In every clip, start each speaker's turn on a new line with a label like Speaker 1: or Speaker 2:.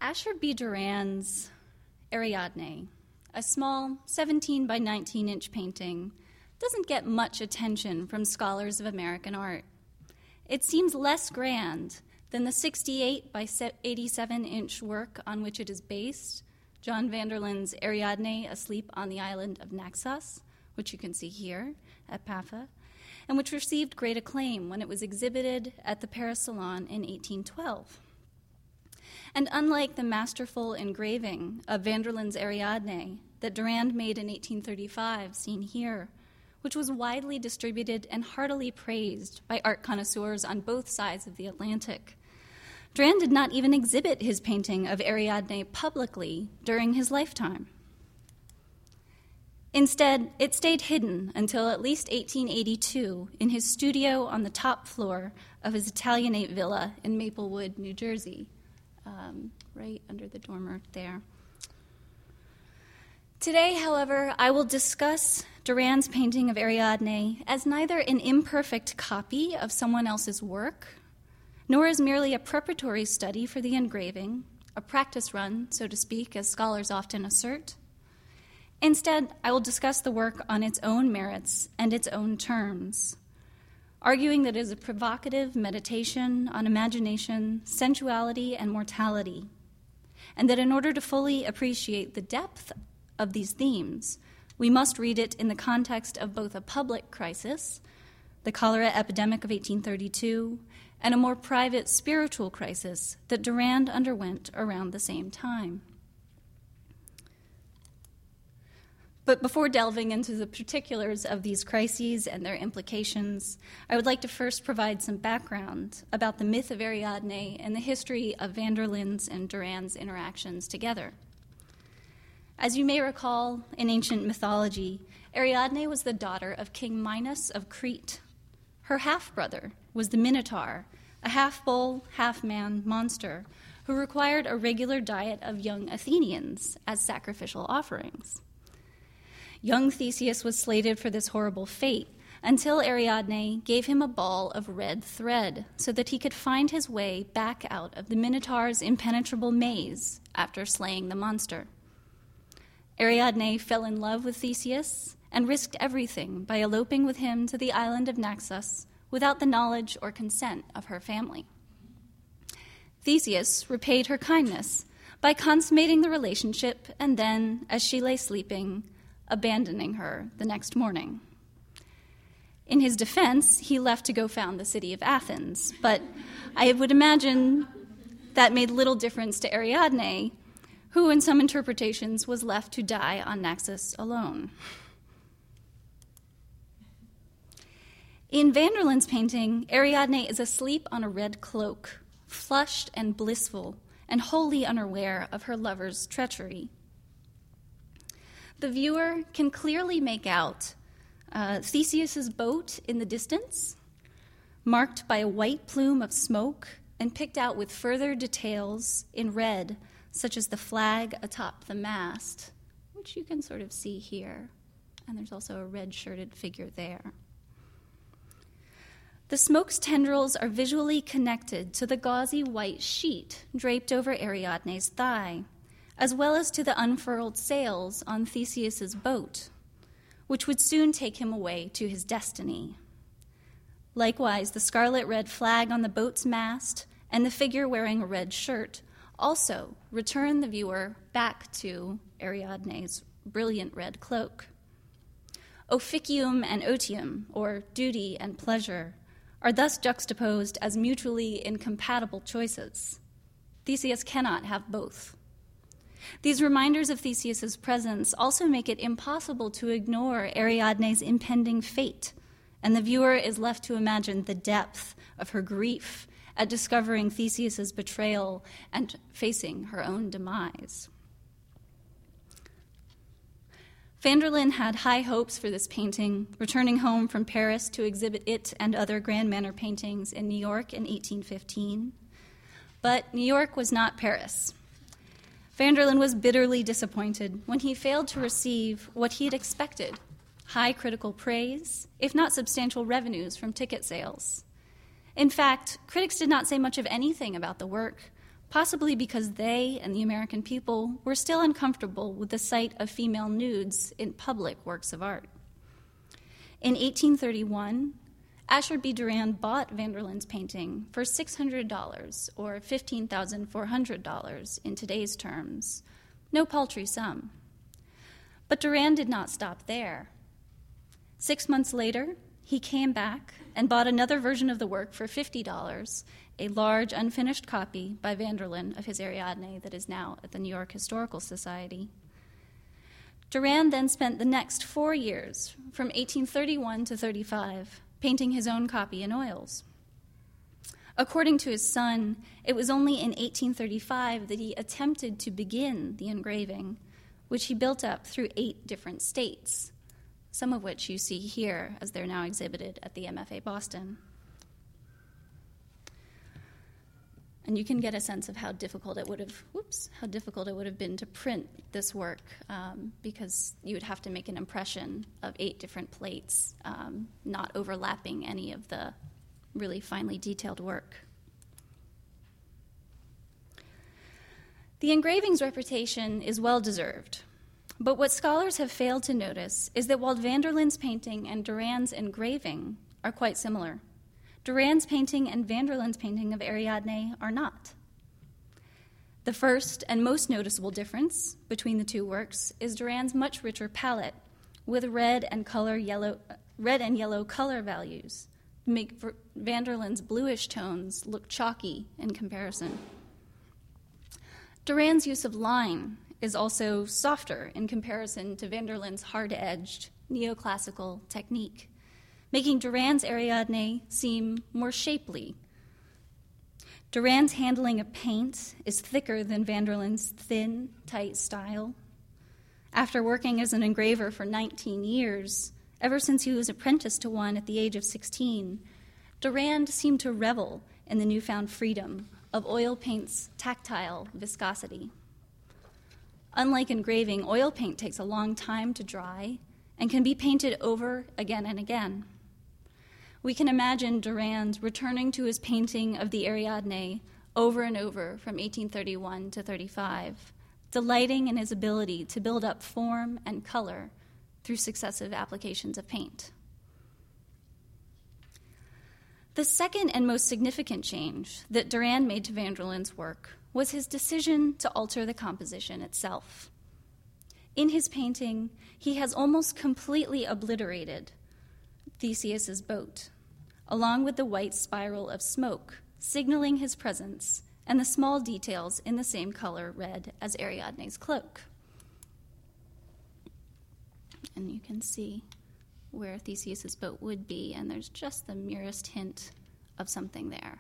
Speaker 1: Asher B. Durand's Ariadne, a small 17 by 19-inch painting, doesn't get much attention from scholars of American art. It seems less grand than the 68 by 87-inch work on which it is based, John Vanderlyn's Ariadne Asleep on the Island of Naxos, which you can see here at PAFA, and which received great acclaim when it was exhibited at the Paris Salon in 1812. And unlike the masterful engraving of Vanderlyn's Ariadne that Durand made in 1835, seen here, which was widely distributed and heartily praised by art connoisseurs on both sides of the Atlantic, Durand did not even exhibit his painting of Ariadne publicly during his lifetime. Instead, it stayed hidden until at least 1882 in his studio on the top floor of his Italianate villa in Maplewood, New Jersey, right under the dormer there. Today, however, I will discuss Durand's painting of Ariadne as neither an imperfect copy of someone else's work, nor as merely a preparatory study for the engraving, a practice run, so to speak, as scholars often assert. Instead, I will discuss the work on its own merits and its own terms, arguing that it is a provocative meditation on imagination, sensuality, and mortality, and that in order to fully appreciate the depth of these themes, we must read it in the context of both a public crisis, the cholera epidemic of 1832, and a more private spiritual crisis that Durand underwent around the same time. But before delving into the particulars of these crises and their implications, I would like to first provide some background about the myth of Ariadne and the history of Vanderlyn's and Durand's interactions together. As you may recall, in ancient mythology, Ariadne was the daughter of King Minos of Crete. Her half-brother was the Minotaur, a half-bull, half-man monster who required a regular diet of young Athenians as sacrificial offerings. Young Theseus was slated for this horrible fate until Ariadne gave him a ball of red thread so that he could find his way back out of the Minotaur's impenetrable maze after slaying the monster. Ariadne fell in love with Theseus and risked everything by eloping with him to the island of Naxos without the knowledge or consent of her family. Theseus repaid her kindness by consummating the relationship and then, as she lay sleeping, abandoning her the next morning. In his defense, he left to go found the city of Athens, but I would imagine that made little difference to Ariadne, who in some interpretations was left to die on Naxos alone. In Vanderlyn's painting, Ariadne is asleep on a red cloak, flushed and blissful, and wholly unaware of her lover's treachery. The viewer can clearly make out Theseus's boat in the distance, marked by a white plume of smoke and picked out with further details in red, such as the flag atop the mast, which you can sort of see here. And there's also a red-shirted figure there. The smoke's tendrils are visually connected to the gauzy white sheet draped over Ariadne's thigh, as well as to the unfurled sails on Theseus's boat, which would soon take him away to his destiny. Likewise, the scarlet-red flag on the boat's mast and the figure wearing a red shirt also return the viewer back to Ariadne's brilliant red cloak. Officium and otium, or duty and pleasure, are thus juxtaposed as mutually incompatible choices. Theseus cannot have both. These reminders of Theseus's presence also make it impossible to ignore Ariadne's impending fate, and the viewer is left to imagine the depth of her grief at discovering Theseus's betrayal and facing her own demise. Vanderlyn had high hopes for this painting, returning home from Paris to exhibit it and other Grand Manner paintings in New York in 1815. But New York was not Paris. Vanderlyn was bitterly disappointed when he failed to receive what he had expected, high critical praise, if not substantial revenues from ticket sales. In fact, critics did not say much of anything about the work, possibly because they and the American people were still uncomfortable with the sight of female nudes in public works of art. In 1831, Asher B. Durand bought van der Linde's painting for $600, or $15,400 in today's terms, no paltry sum. But Durand did not stop there. 6 months later, he came back and bought another version of the work for $50, a large unfinished copy by van der Linde of his Ariadne that is now at the New York Historical Society. Durand then spent the next 4 years, from 1831 to 35, painting his own copy in oils. According to his son, it was only in 1835 that he attempted to begin the engraving, which he built up through 8 different states, some of which you see here as they're now exhibited at the MFA Boston. And you can get a sense of how difficult it would have been to print this work, because you would have to make an impression of 8 different plates, not overlapping any of the really finely detailed work. The engraving's reputation is well-deserved, but what scholars have failed to notice is that while van der Linde's painting and Durand's engraving are quite similar, Durand's painting and van der Linde's painting of Ariadne are not. The first and most noticeable difference between the two works is Durand's much richer palette, with red and yellow color values, make van der Linde's bluish tones look chalky in comparison. Durand's use of line is also softer in comparison to van der Linde's hard-edged neoclassical technique, making Durand's Ariadne seem more shapely. Durand's handling of paint is thicker than van der Linde's thin, tight style. After working as an engraver for 19 years, ever since he was apprenticed to one at the age of 16, Durand seemed to revel in the newfound freedom of oil paint's tactile viscosity. Unlike engraving, oil paint takes a long time to dry and can be painted over again and again. We can imagine Durand returning to his painting of the Ariadne over and over from 1831 to 35, delighting in his ability to build up form and color through successive applications of paint. The second and most significant change that Durand made to van der Linde's work was his decision to alter the composition itself. In his painting, he has almost completely obliterated Theseus's boat, along with the white spiral of smoke signaling his presence and the small details in the same color red as Ariadne's cloak. And you can see where Theseus's boat would be, and there's just the merest hint of something there.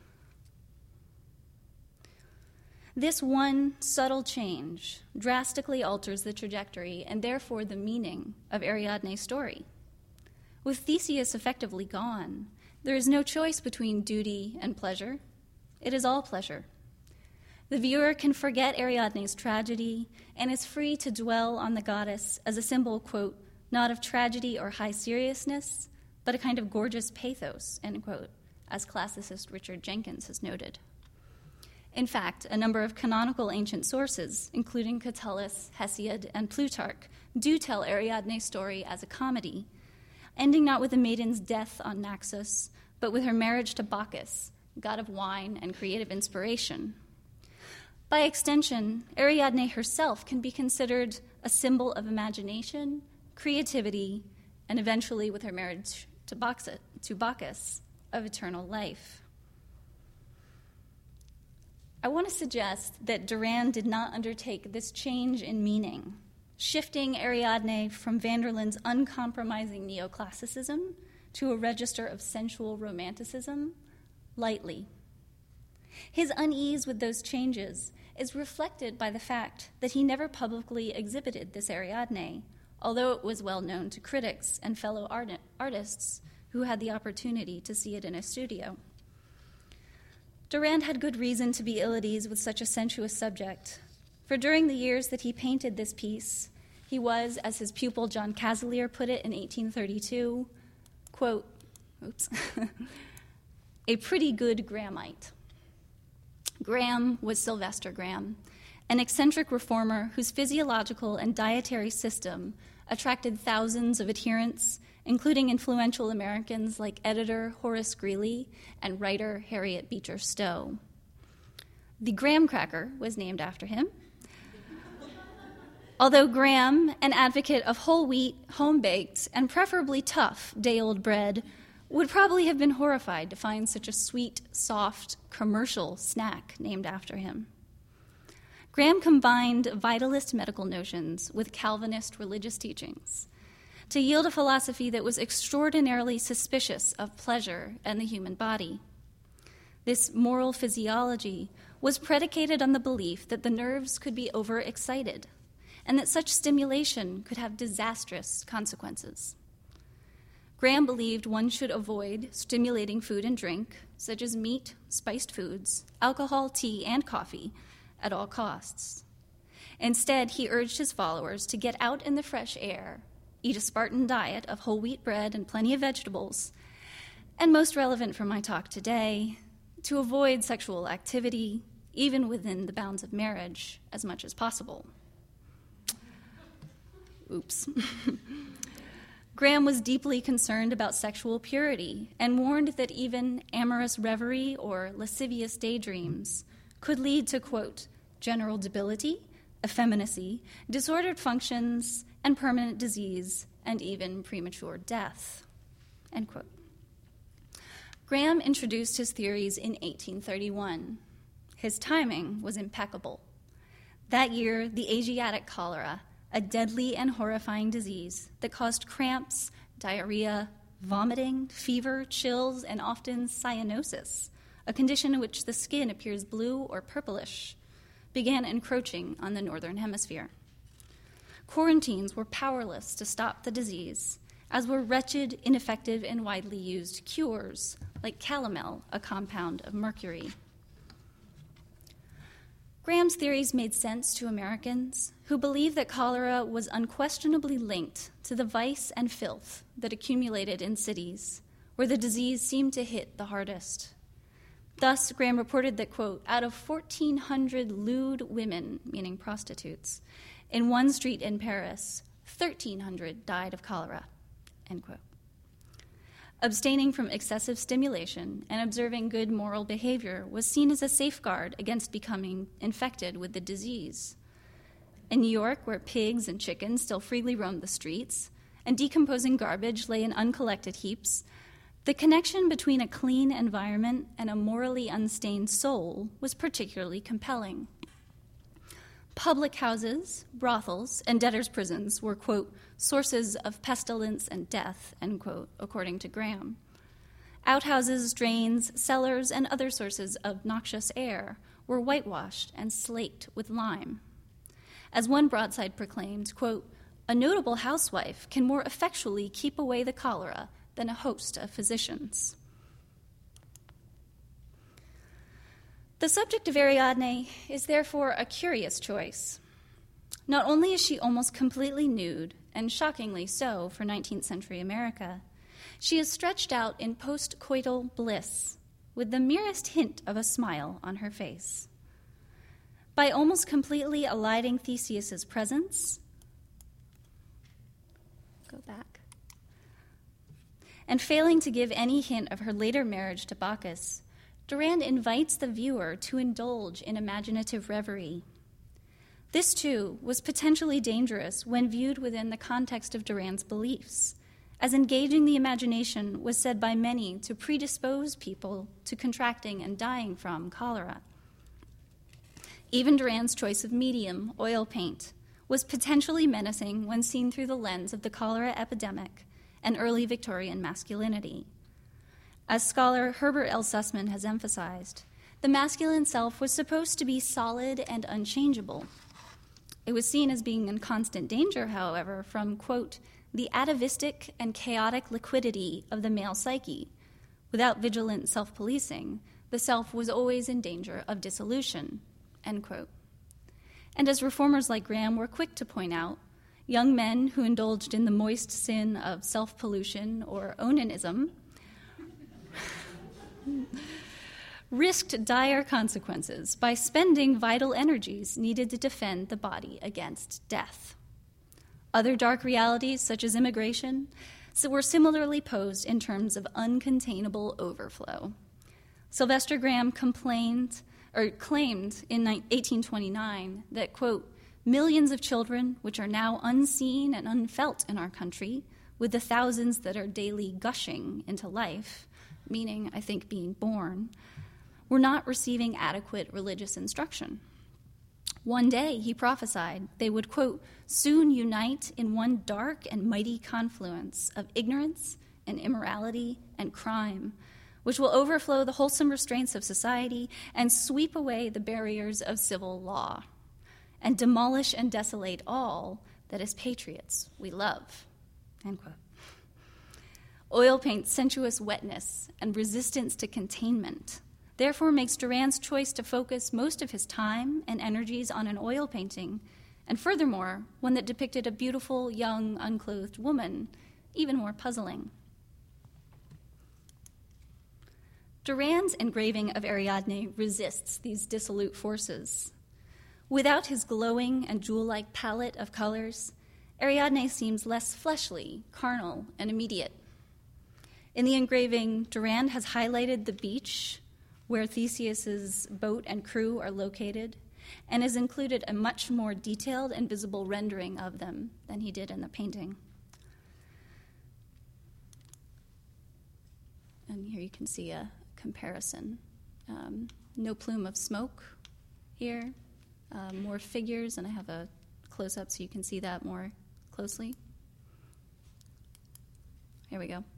Speaker 1: This one subtle change drastically alters the trajectory and therefore the meaning of Ariadne's story. With Theseus effectively gone, there is no choice between duty and pleasure. It is all pleasure. The viewer can forget Ariadne's tragedy and is free to dwell on the goddess as a symbol, quote, not of tragedy or high seriousness, but a kind of gorgeous pathos, end quote, as classicist Richard Jenkins has noted. In fact, a number of canonical ancient sources, including Catullus, Hesiod, and Plutarch, do tell Ariadne's story as a comedy, ending not with the maiden's death on Naxos, but with her marriage to Bacchus, god of wine and creative inspiration. By extension, Ariadne herself can be considered a symbol of imagination, creativity, and eventually, with her marriage to Bacchus, of eternal life. I want to suggest that Durand did not undertake this change in meaning, shifting Ariadne from van der Linde's uncompromising neoclassicism to a register of sensual romanticism lightly. His unease with those changes is reflected by the fact that he never publicly exhibited this Ariadne, although it was well known to critics and fellow artists who had the opportunity to see it in a studio. Durand had good reason to be ill at ease with such a sensuous subject, for during the years that he painted this piece, he was, as his pupil John Casalier put it in 1832, quote, a pretty good Grammite. Graham was Sylvester Graham, an eccentric reformer whose physiological and dietary system attracted thousands of adherents, including influential Americans like editor Horace Greeley and writer Harriet Beecher Stowe. The Graham cracker was named after him. Although Graham, an advocate of whole wheat, home-baked, and preferably tough day-old bread, would probably have been horrified to find such a sweet, soft, commercial snack named after him. Graham combined vitalist medical notions with Calvinist religious teachings to yield a philosophy that was extraordinarily suspicious of pleasure and the human body. This moral physiology was predicated on the belief that the nerves could be overexcited and that such stimulation could have disastrous consequences. Graham believed one should avoid stimulating food and drink, such as meat, spiced foods, alcohol, tea, and coffee, at all costs. Instead, he urged his followers to get out in the fresh air, eat a Spartan diet of whole wheat bread and plenty of vegetables, and most relevant for my talk today, to avoid sexual activity, even within the bounds of marriage, as much as possible. Oops. Graham was deeply concerned about sexual purity and warned that even amorous reverie or lascivious daydreams could lead to, quote, general debility, effeminacy, disordered functions, and permanent disease, and even premature death, end quote. Graham introduced his theories in 1831. His timing was impeccable. That year, the Asiatic cholera, a deadly and horrifying disease that caused cramps, diarrhea, vomiting, fever, chills, and often cyanosis, a condition in which the skin appears blue or purplish, began encroaching on the Northern Hemisphere. Quarantines were powerless to stop the disease, as were wretched, ineffective, and widely used cures, like calomel, a compound of mercury. Graham's theories made sense to Americans who believed that cholera was unquestionably linked to the vice and filth that accumulated in cities, where the disease seemed to hit the hardest. Thus, Graham reported that, quote, out of 1,400 lewd women, meaning prostitutes, in one street in Paris, 1,300 died of cholera, end quote. Abstaining from excessive stimulation and observing good moral behavior was seen as a safeguard against becoming infected with the disease. In New York, where pigs and chickens still freely roamed the streets and decomposing garbage lay in uncollected heaps, the connection between a clean environment and a morally unstained soul was particularly compelling. Public houses, brothels, and debtors' prisons were, quote, sources of pestilence and death, end quote, according to Graham. Outhouses, drains, cellars, and other sources of noxious air were whitewashed and slaked with lime. As one broadside proclaimed, quote, a notable housewife can more effectually keep away the cholera than a host of physicians. The subject of Ariadne is therefore a curious choice. Not only is she almost completely nude, and shockingly so for 19th century America, she is stretched out in post-coital bliss with the merest hint of a smile on her face. By almost completely eliding Theseus's presence, and failing to give any hint of her later marriage to Bacchus, Durand invites the viewer to indulge in imaginative reverie. This, too, was potentially dangerous when viewed within the context of Durand's beliefs, as engaging the imagination was said by many to predispose people to contracting and dying from cholera. Even Durand's choice of medium, oil paint, was potentially menacing when seen through the lens of the cholera epidemic and early Victorian masculinity. As scholar Herbert L. Sussman has emphasized, the masculine self was supposed to be solid and unchangeable. It was seen as being in constant danger, however, from, quote, the atavistic and chaotic liquidity of the male psyche. Without vigilant self-policing, the self was always in danger of dissolution, end quote. And as reformers like Graham were quick to point out, young men who indulged in the moist sin of self-pollution or onanism risked dire consequences by spending vital energies needed to defend the body against death. Other dark realities, such as immigration, were similarly posed in terms of uncontainable overflow. Sylvester Graham claimed in 1829 that, quote, millions of children, which are now unseen and unfelt in our country, with the thousands that are daily gushing into life, meaning, I think, being born, were not receiving adequate religious instruction. One day, he prophesied, they would, quote, soon unite in one dark and mighty confluence of ignorance and immorality and crime, which will overflow the wholesome restraints of society and sweep away the barriers of civil law, and demolish and desolate all that as patriots we love, end quote. Oil paint's sensuous wetness and resistance to containment therefore makes Durand's choice to focus most of his time and energies on an oil painting, and furthermore, one that depicted a beautiful, young, unclothed woman, even more puzzling. Durand's engraving of Ariadne resists these dissolute forces. Without his glowing and jewel-like palette of colors, Ariadne seems less fleshly, carnal, and immediate. In the engraving, Durand has highlighted the beach where Theseus's boat and crew are located, and has included a much more detailed and visible rendering of them than he did in the painting. And here you can see a comparison. No plume of smoke here, more figures, and I have a close-up so you can see that more closely. Here we go.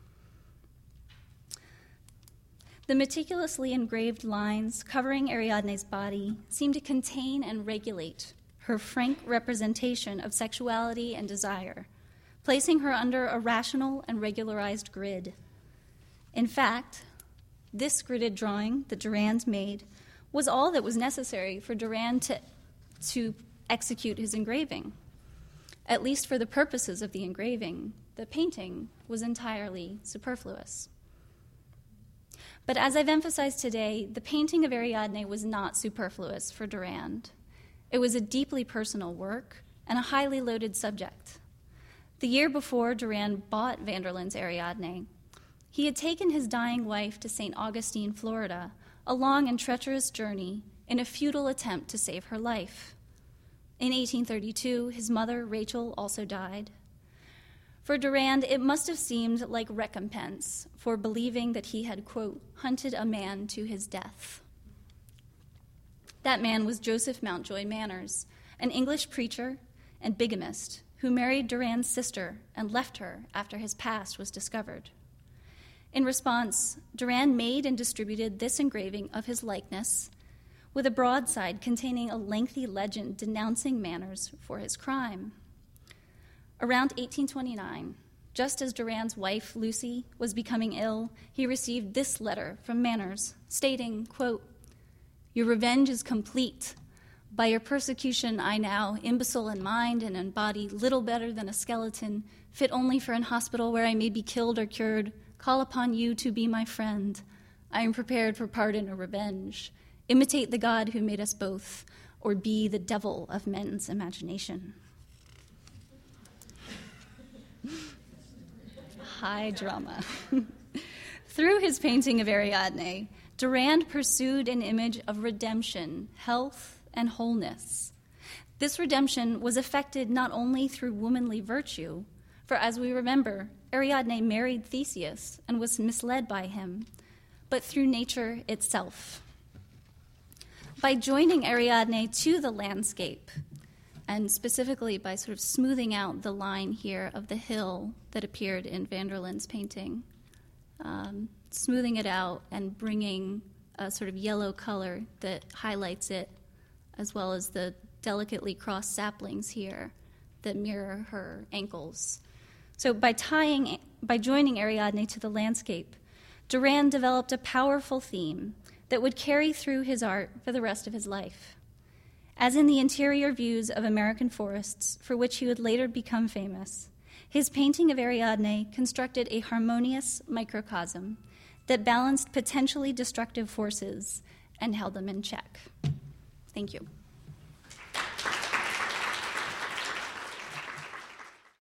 Speaker 1: The meticulously engraved lines covering Ariadne's body seem to contain and regulate her frank representation of sexuality and desire, placing her under a rational and regularized grid. In fact, this gridded drawing that Durand made was all that was necessary for Durand to execute his engraving. At least for the purposes of the engraving, the painting was entirely superfluous. But as I've emphasized today, the painting of Ariadne was not superfluous for Durand. It was a deeply personal work and a highly loaded subject. The year before Durand bought van der Linde's Ariadne, he had taken his dying wife to St. Augustine, Florida, a long and treacherous journey in a futile attempt to save her life. In 1832, his mother, Rachel, also died. For Durand, it must have seemed like recompense for believing that he had, quote, hunted a man to his death. That man was Joseph Mountjoy Manners, an English preacher and bigamist who married Durand's sister and left her after his past was discovered. In response, Durand made and distributed this engraving of his likeness with a broadside containing a lengthy legend denouncing Manners for his crime. Around 1829, just as Durand's wife, Lucy, was becoming ill, he received this letter from Manners, stating, quote, your revenge is complete. By your persecution, I now, imbecile in mind and in body, little better than a skeleton, fit only for an hospital where I may be killed or cured, call upon you to be my friend. I am prepared for pardon or revenge. Imitate the God who made us both, or be the devil of men's imagination. High drama. Through his painting of Ariadne, Durand pursued an image of redemption, health, and wholeness. This redemption was effected not only through womanly virtue, for as we remember, Ariadne married Theseus and was misled by him, but through nature itself. By joining Ariadne to the landscape, and specifically by sort of smoothing out the line here of the hill that appeared in van der Linde's painting, smoothing it out and bringing a sort of yellow color that highlights it, as well as the delicately crossed saplings here that mirror her ankles. So by joining Ariadne to the landscape, Durand developed a powerful theme that would carry through his art for the rest of his life. As in the interior views of American forests, for which he would later become famous, his painting of Ariadne constructed a harmonious microcosm that balanced potentially destructive forces and held them in check. Thank you.